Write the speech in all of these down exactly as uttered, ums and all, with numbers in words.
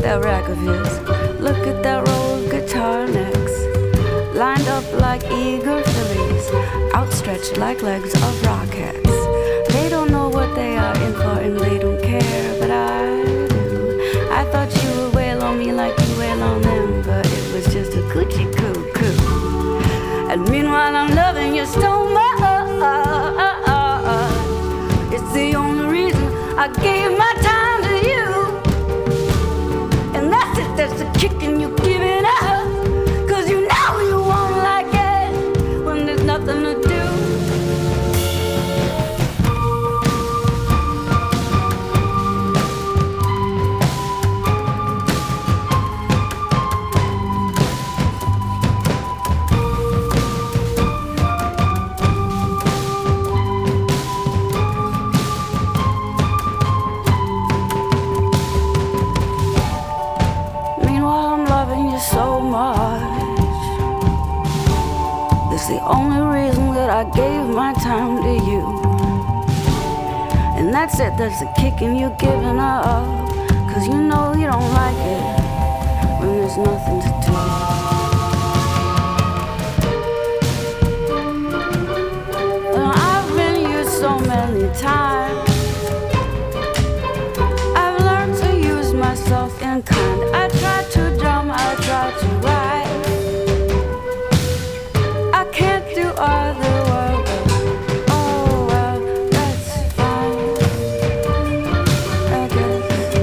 that rack of his. Look at that row of guitar necks, lined up like eager fillies, outstretched like legs of rockets. They don't know what they are in for and they don't care, but I do. I thought you would wail on me like you wail on them, but it was just a coochie coo coo. And meanwhile I'm loving you so much. It's the only reason I gave my time to you. And that's it, that's the kicking you giving up. Cause you know you won't like it when there's nothing to do. So much. That's the only reason that I gave my time to you. And that's it, that's the kicking you're giving up. Cause you know you don't like it when there's nothing to do. And I've been used so many times. I've learned to use myself in kind. I try to drum, I try to write. I can't do all the work. Oh well, that's fine, I guess.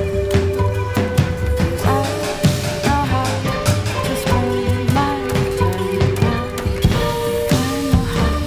'Cause I know how to spend my time now. I know how to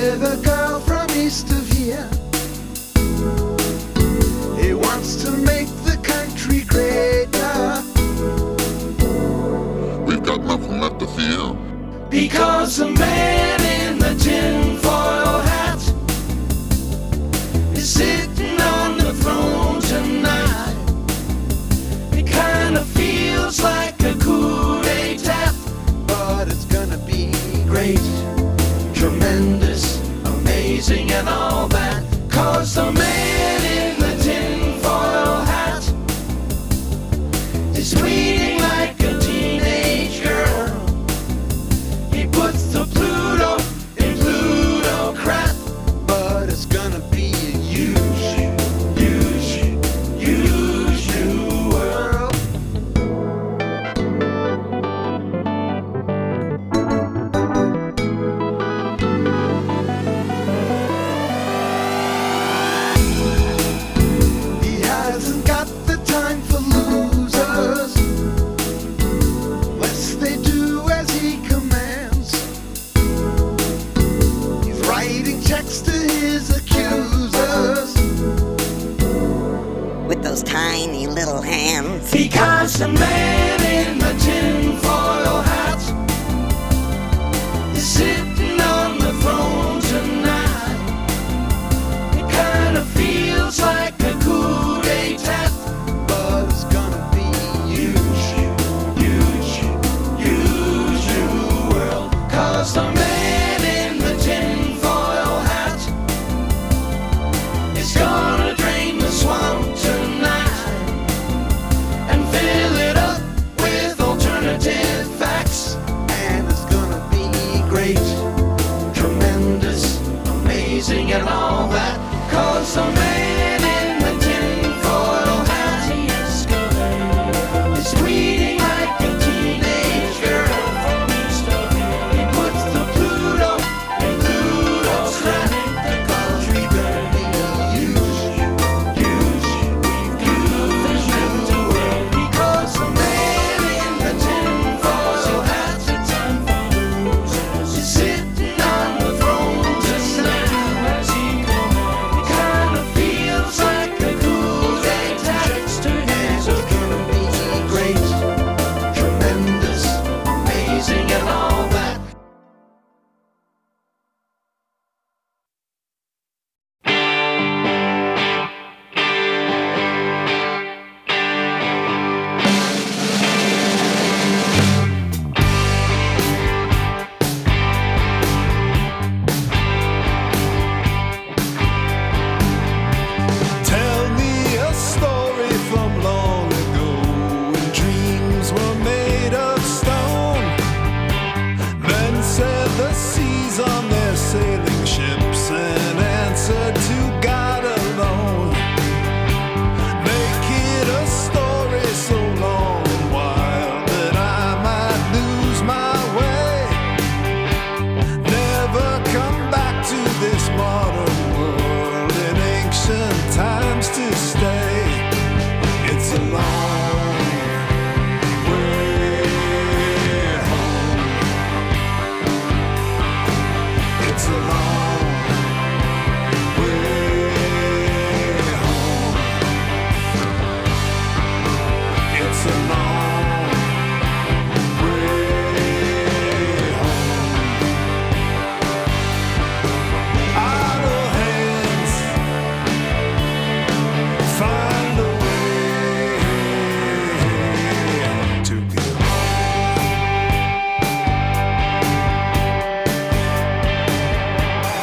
with a girl from east of here. He wants to make the country greater. We've got nothing left to fear, because the man in the tinfoil hat is sitting on the throne tonight. It kind of feels like a coup d'etat, but it's gonna be great, tremendous, amazing and all that. Cause the man in the tinfoil hat is tweeting like a teenage girl. He puts the Pluto in plutocrat, but it's gonna be a huge, huge, huge new world. He hasn't got the time for losers, lest they do as he commands. He's writing checks to his accusers with those tiny little hands. because the man in the tinfoil hat is sitting on the throne tonight. It kind of feels like a coup d'etat, but it's gonna be huge, huge, huge new world. Cause the man in the tinfoil hat is gonna drain the swamp tonight and fill it up with alternative facts. And it's gonna be great, tremendous, amazing and all that. Cause the man in the tinfoil hat is tweeting like a teenage girl. He puts the Pluto in plutocrat, cause we're gonna be huge, huge, huge new world. Because the man in the tinfoil hat is sitting on the throne tonight. It kind of feels like a coup d'etat, and it's gonna be great, tremendous, amazing and all that. Tell me a story from long ago when dreams were made of stone. Men said the seas on their sailing ships and answered to God alone. Make it a story so long and wild that I might lose my way. Never come back to this modern world in ancient times to stay. It's a long way home. It's a long way home. It's a long way home. Idle hands find a way to get home.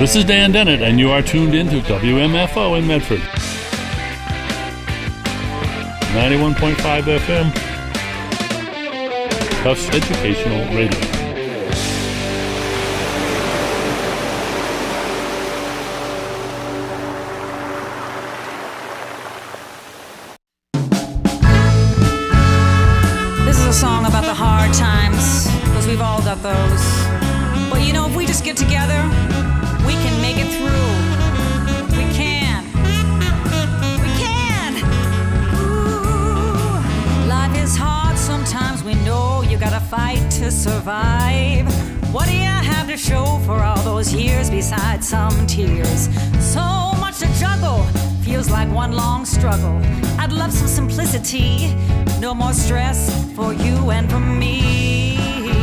This is Dan Dennett, and you are tuned in to W M F O in Medford. ninety-one point five F M. Tufts Educational Radio. This is a song about the hard times, because we've all got those. But you know, if we just get together, we can make it through. We can. We can. Ooh. Life is hard sometimes, we know you gotta fight to survive. What do you have to show for all those years besides some tears? So much to juggle, feels like one long struggle. I'd love some simplicity, no more stress for you and for me.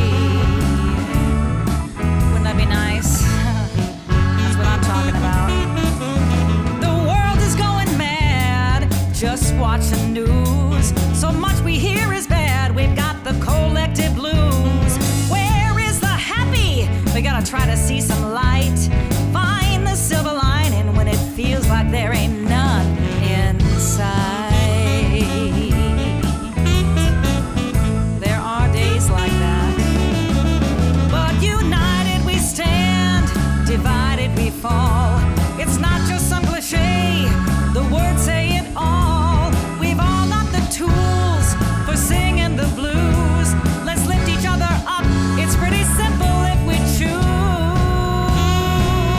Wouldn't that be nice? That's what I'm talking about. The world is going mad, just watch the news. So much we hear is bad, we've got the collective blues. Where is the happy? We gotta try to see some light. Find the silver lining when it feels like there ain't none inside. There are days like that. But united we stand, divided we fall. It's not just some cliche, the words say it all. We've all got the tools for singing the blues. Let's lift each other up, it's pretty simple if we choose.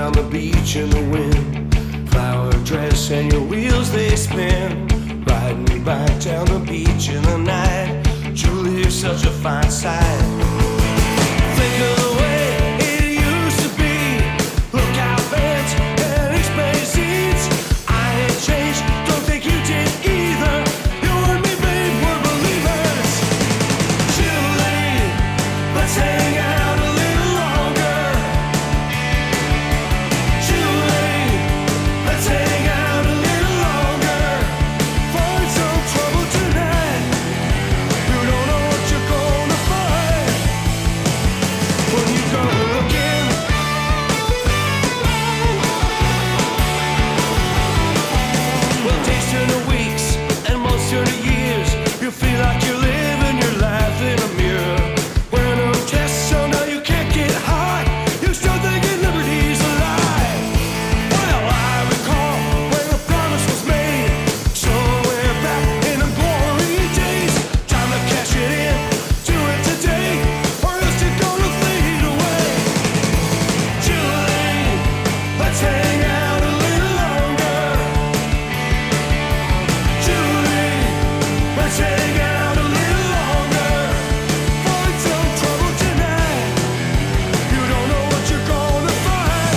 down the beach in the wind. Flower dress and your wheels they spin. Riding me back down the beach in the night. Julie, you're such a fine sight. Think of the way it used to be. Look out, fence and expensive seats. I ain't changed, don't think you did either. You and me, babe, we're believers. Julie, let's hang out a little longer. Julie, let's hang out a little longer. Find some trouble tonight. You don't know what you're gonna find when you go looking. Well, days turn to weeks and months turn to years. You feel like you're living your life in a mirror. Wearing a dress so now you can't get hot. You start thinking liberty's a lie. Well, I recall when the promise was made. Somewhere back in the glory days. Time to cash it in, do it today, or else you're gonna fade away. Julie, let's hang out a little longer. Julie, let's hang out a little longer. Find some trouble tonight. You don't know what you're gonna find.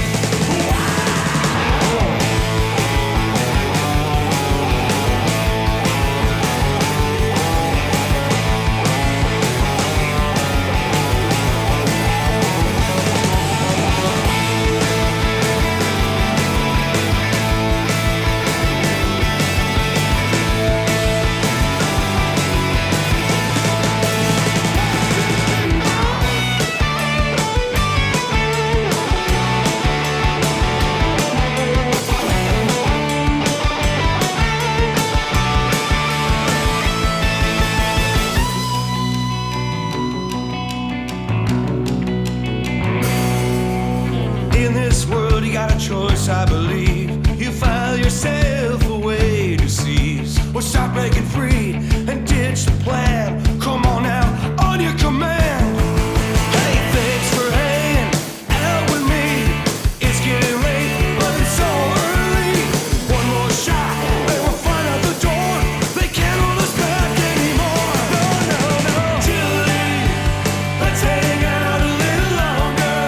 In this world, you got a choice, I believe. You file yourself away to seize, or start breaking free and ditch the plan. Come on now, on your command. Hey, thanks for hanging out with me. It's getting late, but it's so early. One more shot, they will find out the door. They can't hold us back anymore. No, no, no. Julie, let's hang out a little longer.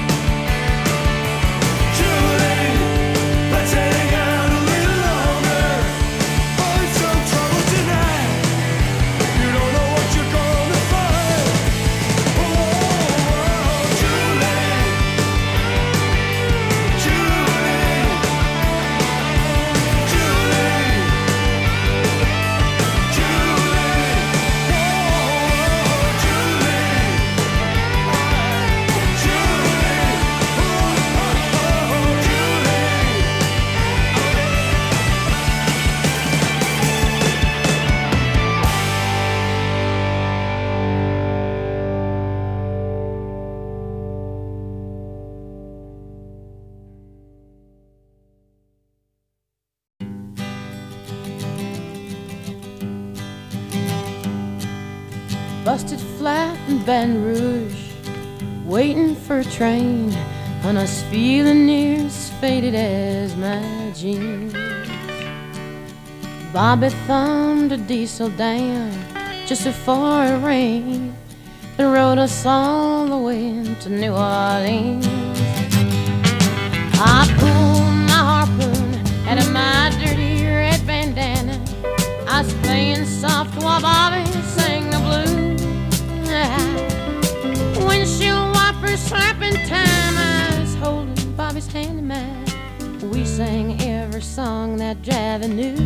Julie, let's hang out a little longer. Find some trouble tonight. You don't know what you're gonna find. Oh, Julie, Julie, Julie, Busted flat in Baton Rouge, waiting for a train, and I was feeling near as faded as my jeans. Bobby thumbed a diesel down just before it rained and rode us all the way to New Orleans. I pulled my harpoon out of my dirty red bandana. I was playing soft while Bobby sang the blues. Windshield wipers slapping time, I was holding Bobby's hand in mine. We sang every song that Javi knew.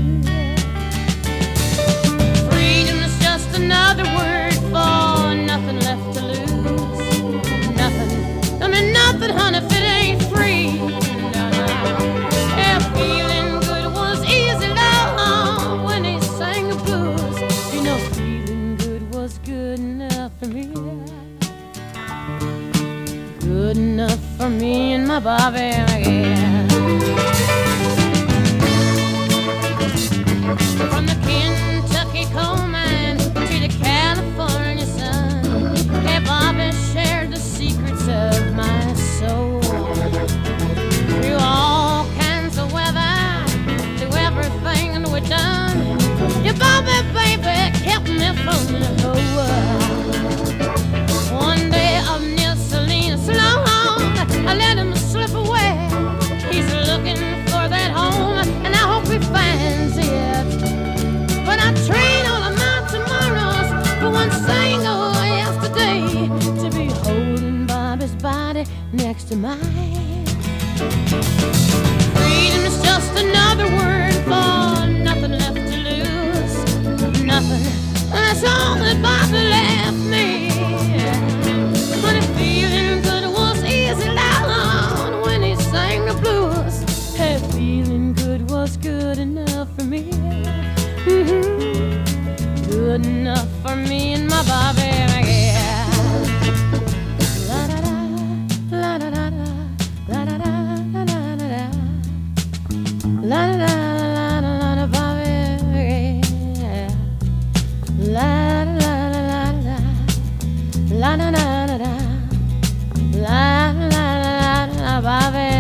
Freedom's just another word for nothing left to lose. Nothing, I mean nothing, honey, if it ain't free. No, no. Yeah, feeling good was easy, love, when he sang the blues. You know, feeling good was good enough for me. Good enough for me and my Bobby, yeah. From the Kentucky coal mine to the California sun, hey, Bobby shared the secrets of my soul. peace of mind. Freedom is just another word for nothing left to lose. Nothing. That's all that Bobby left me. But if feeling good was easy down when he sang the blues, hey, feeling good was good enough for me. Mm-hmm. Good enough for me and my Bobby. Yeah. La da da, la da da da, la da da la da da da, la da da la da la da Bobby. Yeah. La da la la la la, la da da da da, la la la la Bobby.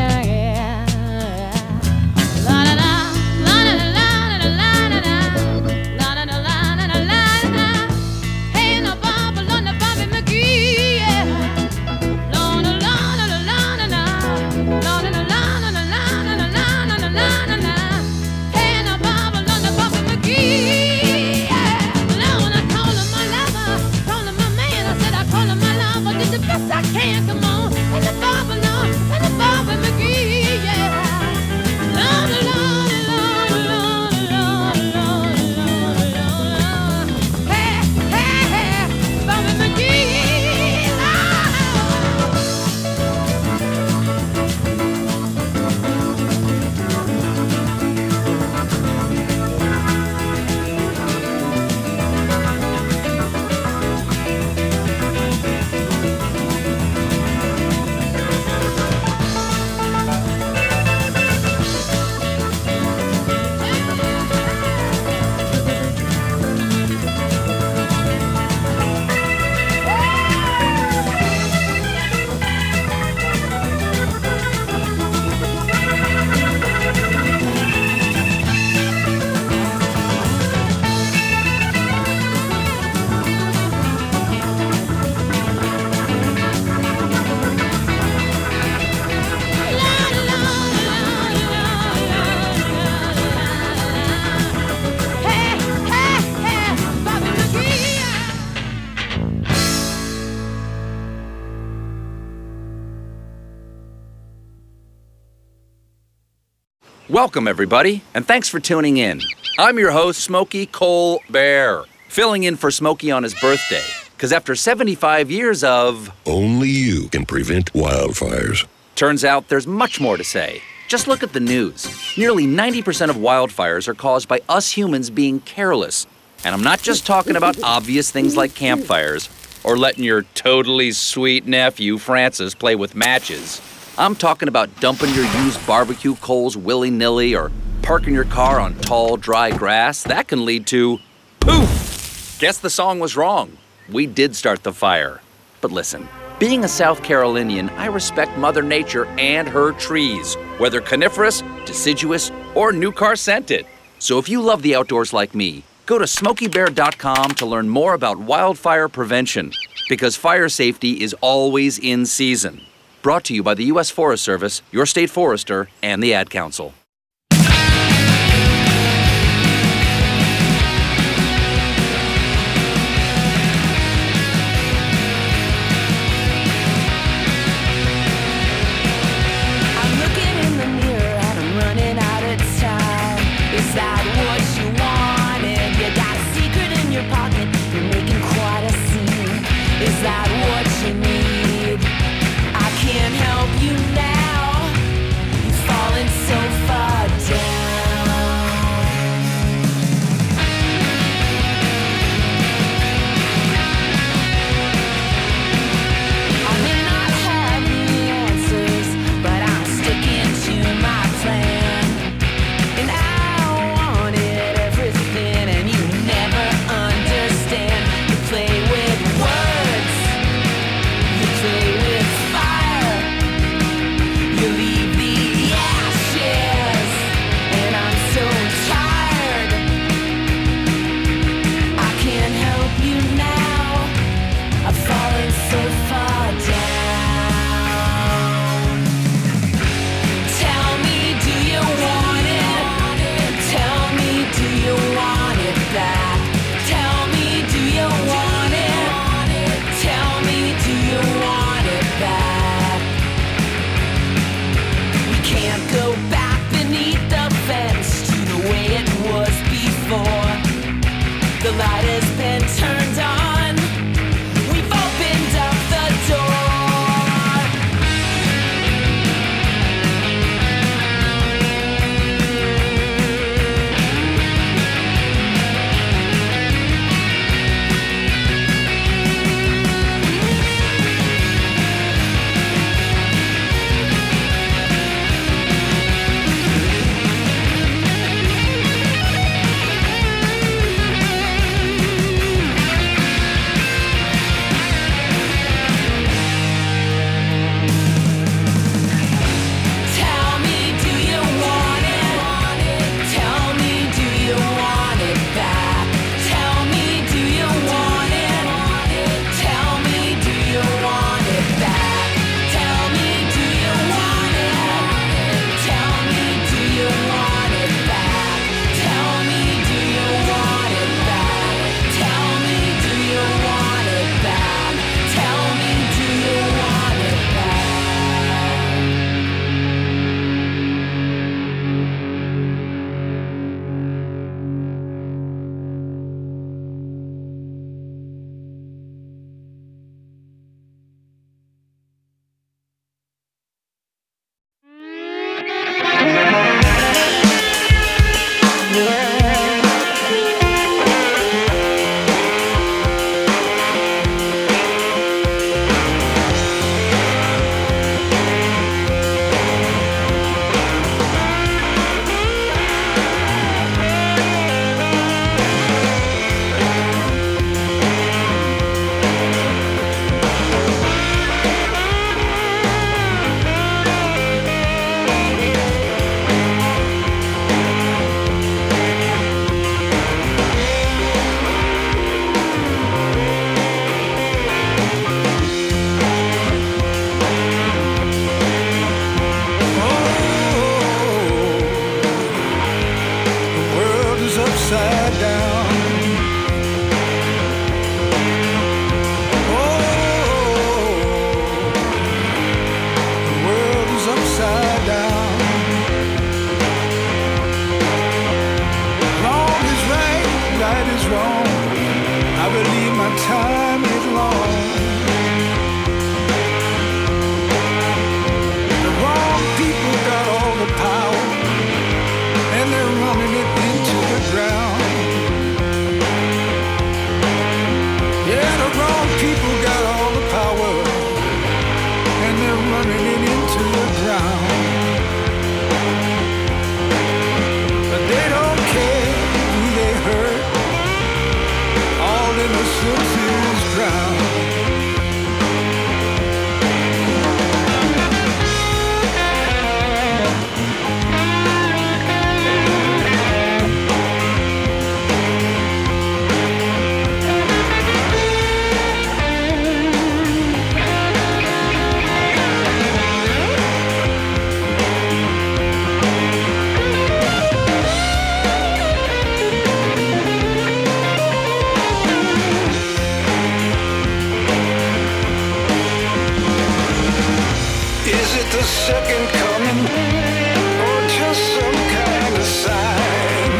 I can't come on, and the Bobby, and the Bobby McGee, yeah. Lord, Lord, Lord, Lord, Lord, Lord, Lord, Lord. Hey, hey, hey, Bobby McGee, Lord. Welcome, everybody, and thanks for tuning in. I'm your host, Smokey Cole Bear, filling in for Smokey on his birthday, because after seventy-five years of... Only you can prevent wildfires. Turns out there's much more to say. Just look at the news. Nearly ninety percent of wildfires are caused by us humans being careless. And I'm not just talking about obvious things like campfires or letting your totally sweet nephew, Francis, play with matches. I'm talking about dumping your used barbecue coals willy-nilly or parking your car on tall, dry grass. That can lead to poof! Guess the song was wrong. We did start the fire. But listen, being a South Carolinian, I respect Mother Nature and her trees, whether coniferous, deciduous, or new car scented. So if you love the outdoors like me, go to smokey bear dot com to learn more about wildfire prevention, because fire safety is always in season. Brought to you by the U S Forest Service, your state forester, and the Ad Council. Is it the second coming, or just some kind of sign?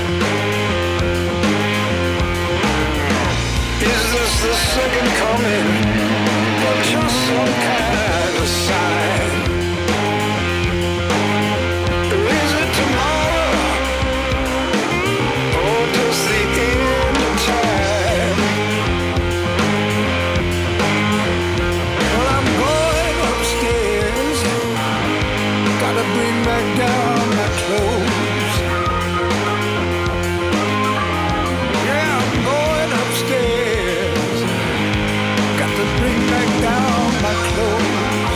Is this the second coming, or just some kind of sign? Or is it tomorrow, or just the end of time? Well, I'm going upstairs, gotta bring back down my clothes. Yeah, I'm going upstairs, got to bring back down my clothes.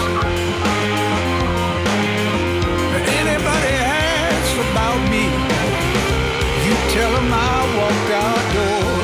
If anybody asks about me, you tell them I walked outdoors.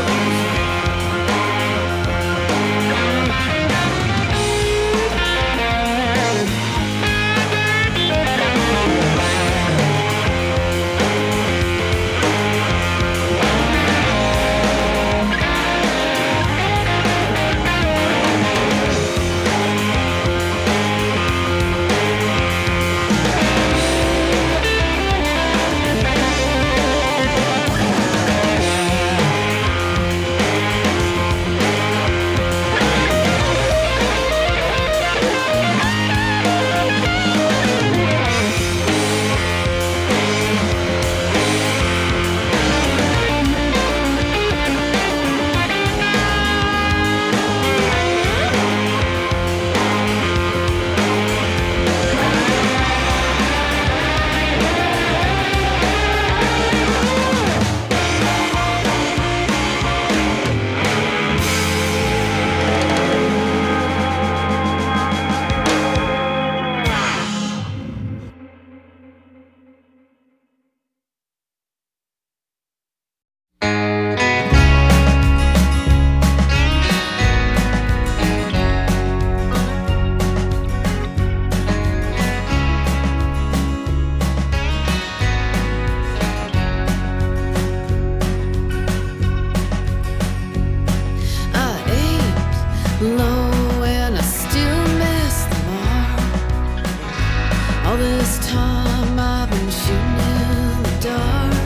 Low and I still miss the mark. All this time I've been shooting in the dark.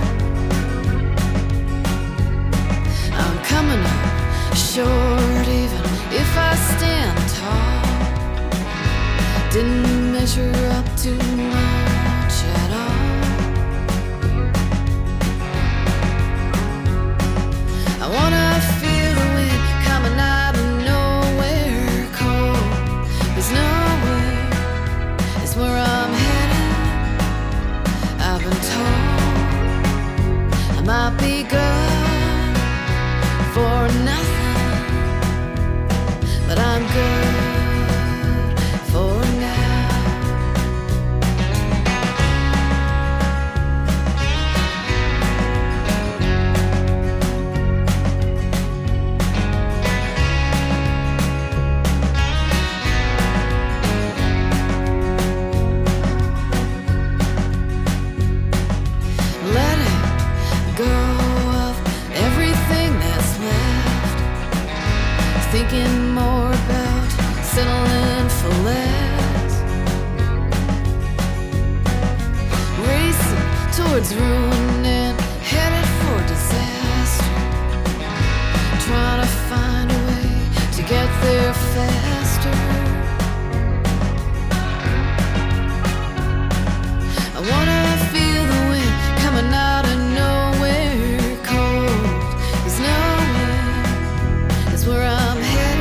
I'm coming up short even if I stand tall. Didn't measure up to much at all. I wanna feel the wind coming out of nowhere cold. There's nowhere, it's where I'm headed. I've been told I might be good for nothing, but I'm good for now. Thinking more about settling for less, racing towards ruin and headed for disaster, trying to find a way to get there faster. I wanna feel the wind coming out of nowhere cold. There's nowhere, it's where I'm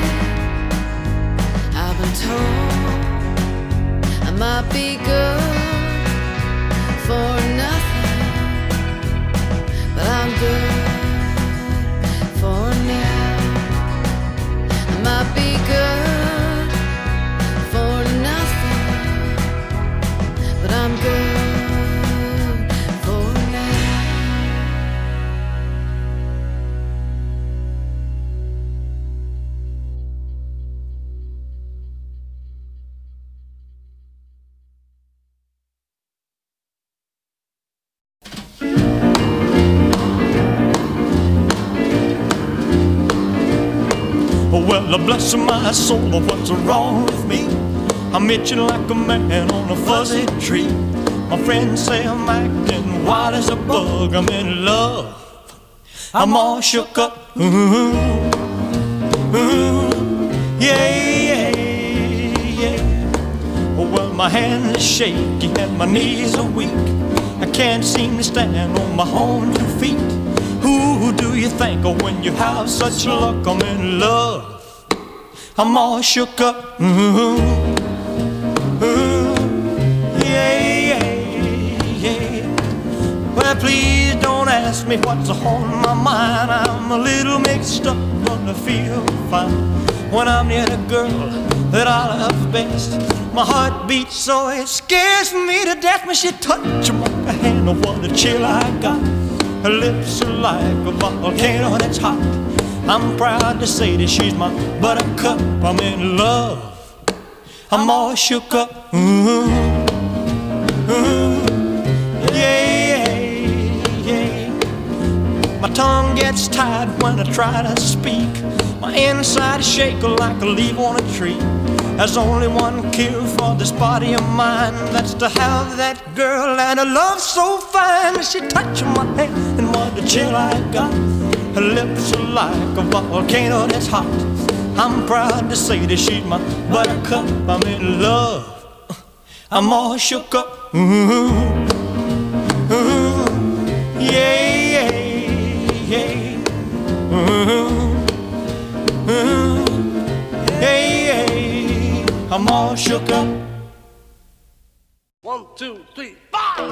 told I might be good for nothing, but I'm good for now. I might be good for nothing, but I'm good for now. Well, bless my soul, what's wrong with me? I'm itching like a man on a fuzzy tree. My friends say I'm acting wild as a bug. I'm in love. I'm all shook up. Ooh, ooh, yeah, yeah, yeah. Well, my hands are shaky and my knees are weak. I can't seem to stand on my own two feet. Who do you think of when you have such luck? I'm in love. I'm all shook up. Ooh, ooh, yeah, yeah, yeah. Well, please don't ask me what's on my mind. I'm a little mixed up, but I feel fine when I'm near the girl that I love best. My heart beats so it scares me to death when she touches my hand. Oh, what a chill I got. Her lips are like a volcano that's hot. I'm proud to say that she's my buttercup. I'm in love. I'm all shook up. Ooh, ooh, yeah, yeah. My tongue gets tied when I try to speak. My inside is shaking like a leaf on a tree. There's only one cure for this body of mine. That's to have that girl and a love so fine. She touched my hand and what a chill I got. Her lips are like a volcano that's hot. I'm proud to say that she's my buttercup. I'm in love. I'm all shook up. Ooh, ooh, yeah, yeah, yeah. Ooh, ooh, yeah, yeah. I'm all shook up. One, two, three, four.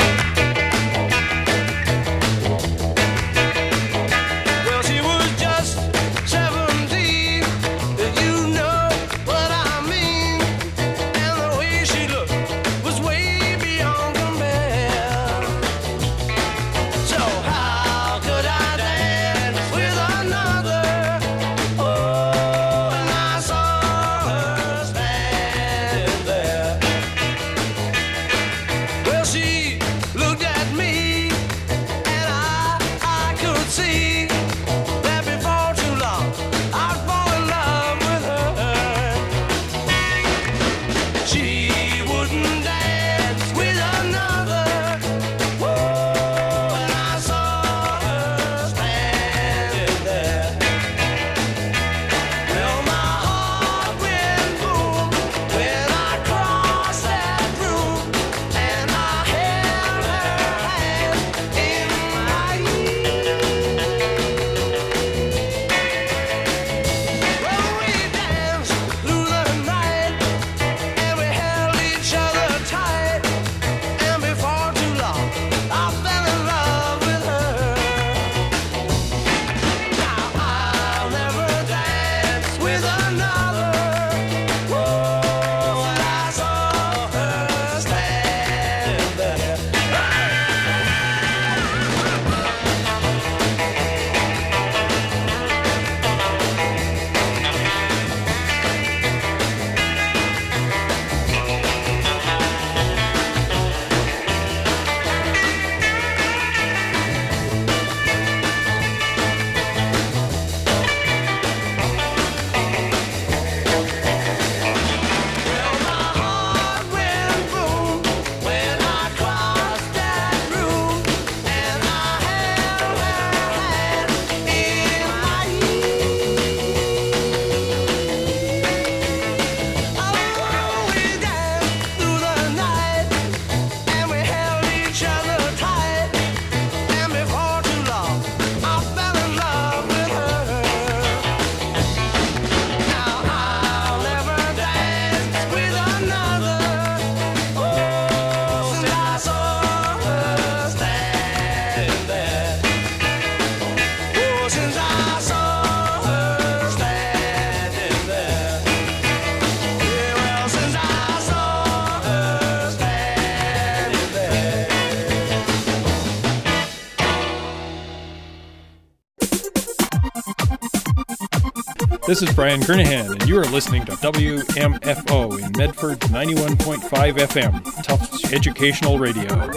This is Brian Kernahan, and you are listening to W M F O in Medford ninety-one point five F M, Tufts Educational Radio.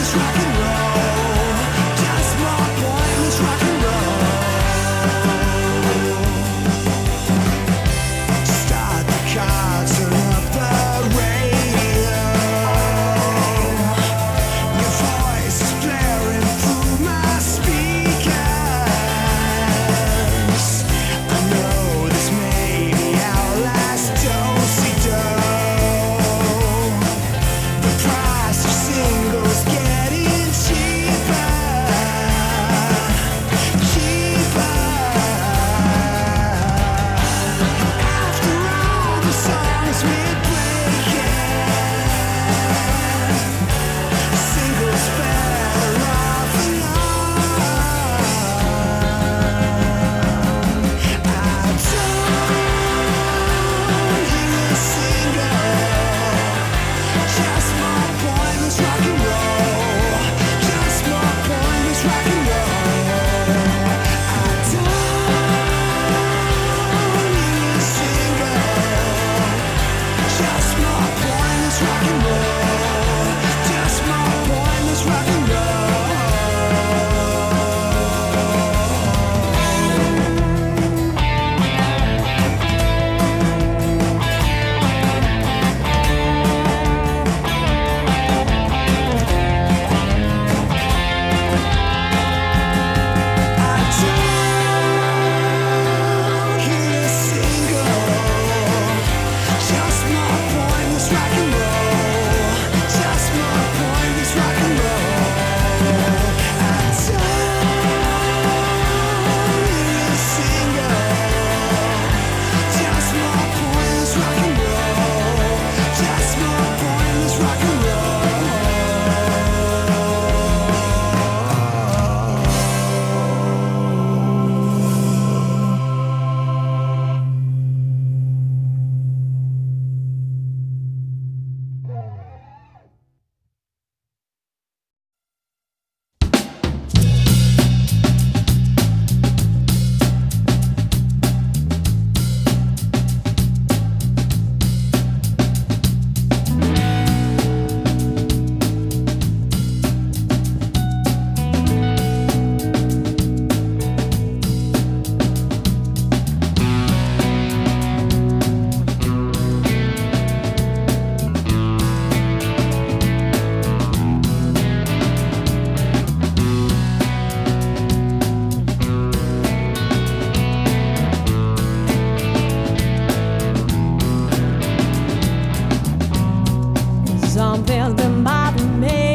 Something's been bothering me.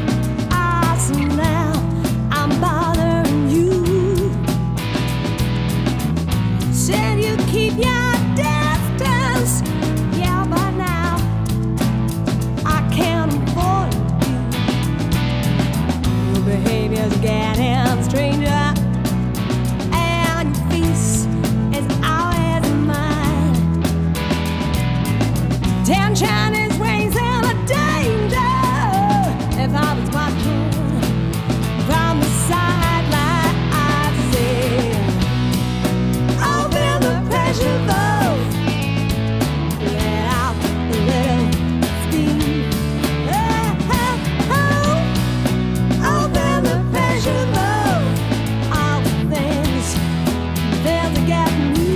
I see now I'm bothering you. Said you keep your distance. Yeah, but now I can't avoid you. Your behavior's getting stranger, and your face is always mine. Tension is raising. If I was watching from the sideline, I'd say, open the pressure valve, let out a little steam. Oh, oh, oh. Open the pressure valve, all the things they're to get me.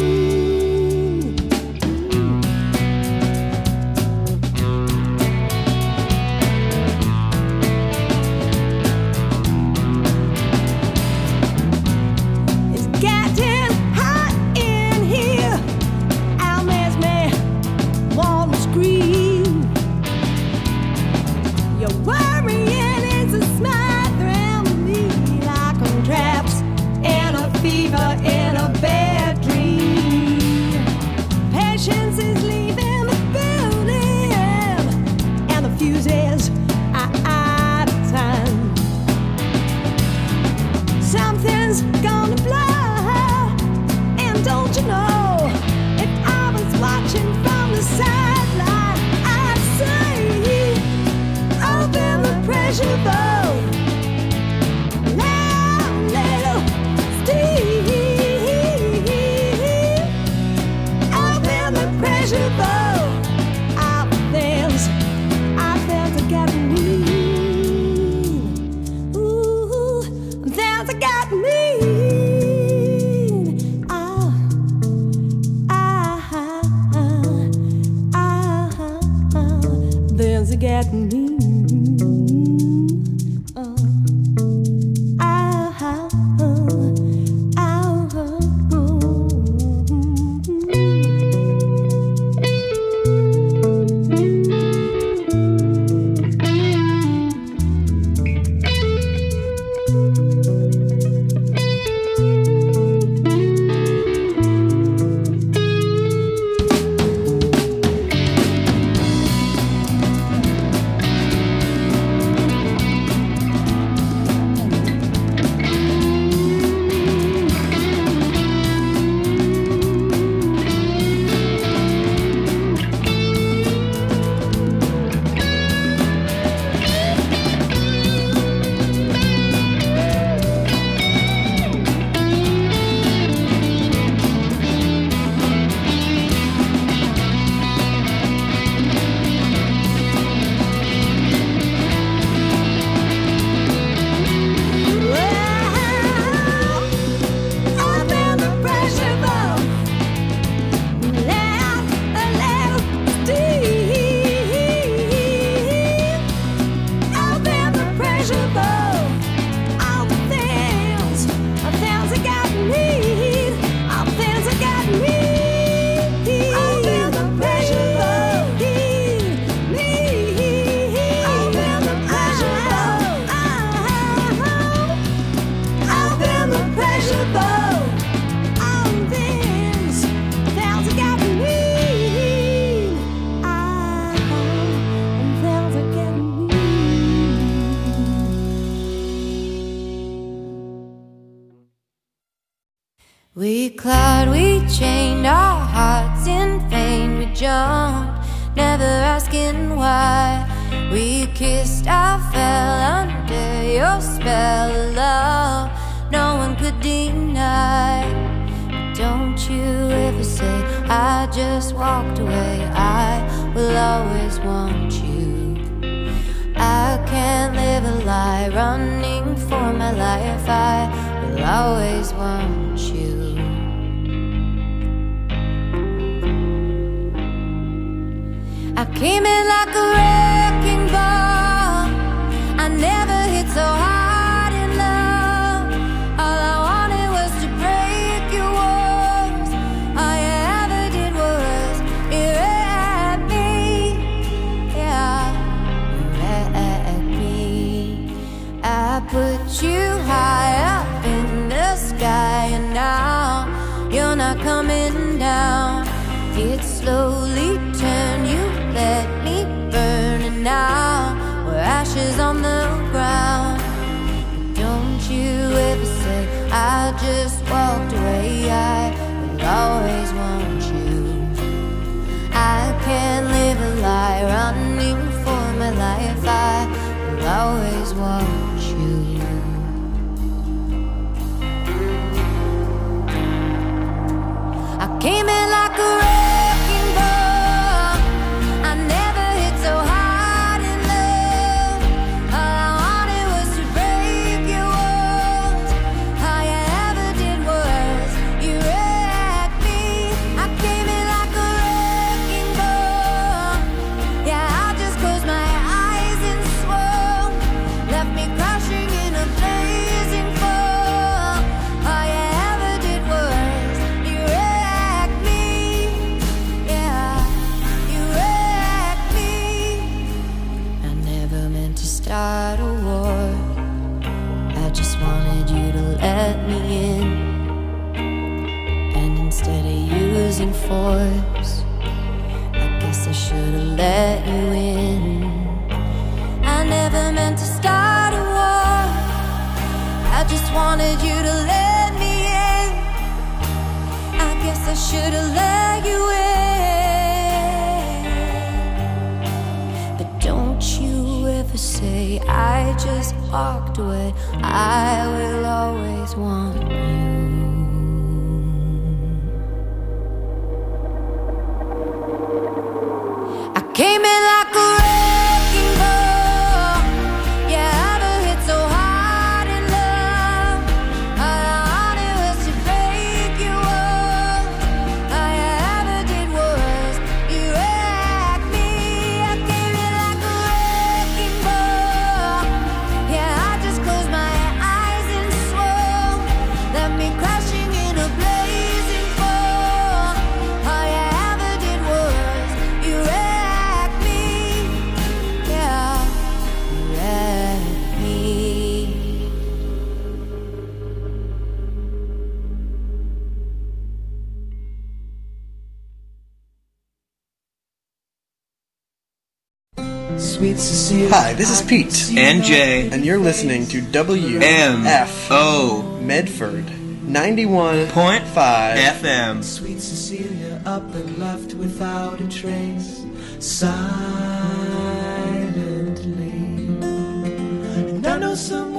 Something's gonna blow, and don't you know, if I was watching from the sideline, I'd say, open the pressure valve, let a little steam, open the pressure valve, all the things I felt to get me. We clawed, we chained our hearts in vain. We jumped, never asking why. We kissed, I fell under your spell of love. No one could deny. Don't you ever say I just walked away. I will always want you. I can't live a lie, running for my life. I will always want you. I came in like a wrecking ball. I never hit so hard in love. All I wanted was to break your walls. All you ever did was erect me. Yeah, erect me. I put you high up in the sky, and now you're not coming down. It slowly turned, you let me burn, and now we're ashes on the ground. Don't you ever say I just walked away. I will always want you. I can't live a lie, running for my life. I will always want you. I came in like a wrecking ball. I never hit so hard in love. All I wanted was to break your walls. All you ever did was you wrecked me. I came in like a wrecking ball. Yeah, I just closed my eyes and swore. Left me crashing in a blazing fall. All you ever did was you wrecked me. Yeah, you wrecked me. I never meant to start a war. I just wanted you to let me in. And instead of using force, I guess I should have let you in. I never meant to start a war. I just wanted you to let me in. I guess I should have let you in. But don't you ever say I just walked away. I will always want you. I came in like a wrecking ball. Yeah, I never hit so hard in love. All I wanted was to break your walls. All you ever did was you wrecked me. I came in like a wrecking ball. Yeah, I just closed my eyes and swore. Left me crashing in a blazing fall. All you ever did was you wrecked me. Yeah, you wrecked me. Sweet Cecilia. Hi, this is Pete. And Jay. And you're listening to W M F O Medford ninety-one point five F M. Sweet Cecilia up and left without a trace, silently. And I know someone